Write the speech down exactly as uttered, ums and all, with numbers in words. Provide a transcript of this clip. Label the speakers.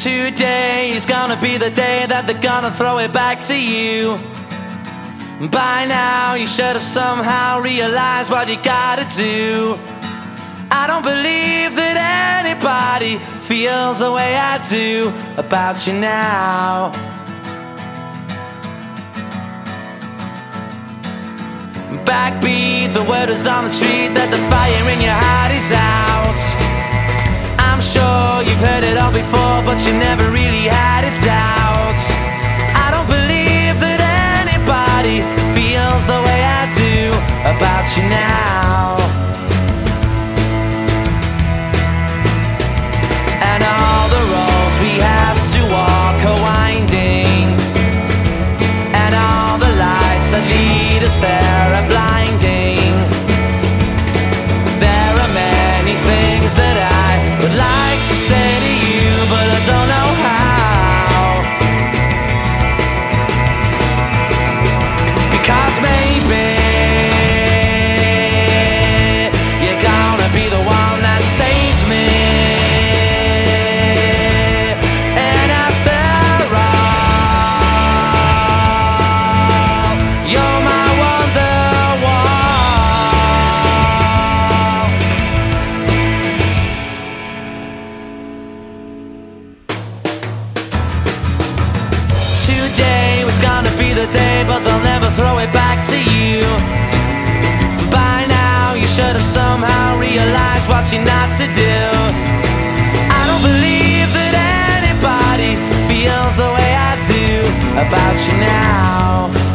Speaker 1: Today is gonna be the day that they're gonna throw it back to you. By now you should have somehow realized what you gotta do. I don't believe that anybody feels the way I do about you now. Backbeat, the word is on the street that the fire in your heart is out. I'm sure you've heard it all before, but you never really had a doubt. I don't believe that anybody feels the way I do about you now. And all the roads we have to walk are winding, and all the lights that lead us there are blinding. There are many things that I would like to say to you, but I don't know how. Because maybe you're gonna be the one that saves me. And after all, you're my Wonderwall. Today was gonna be the day, but they'll never throw it back to you. By now you should have somehow realized what you're not to do. I don't believe that anybody feels the way I do about you now.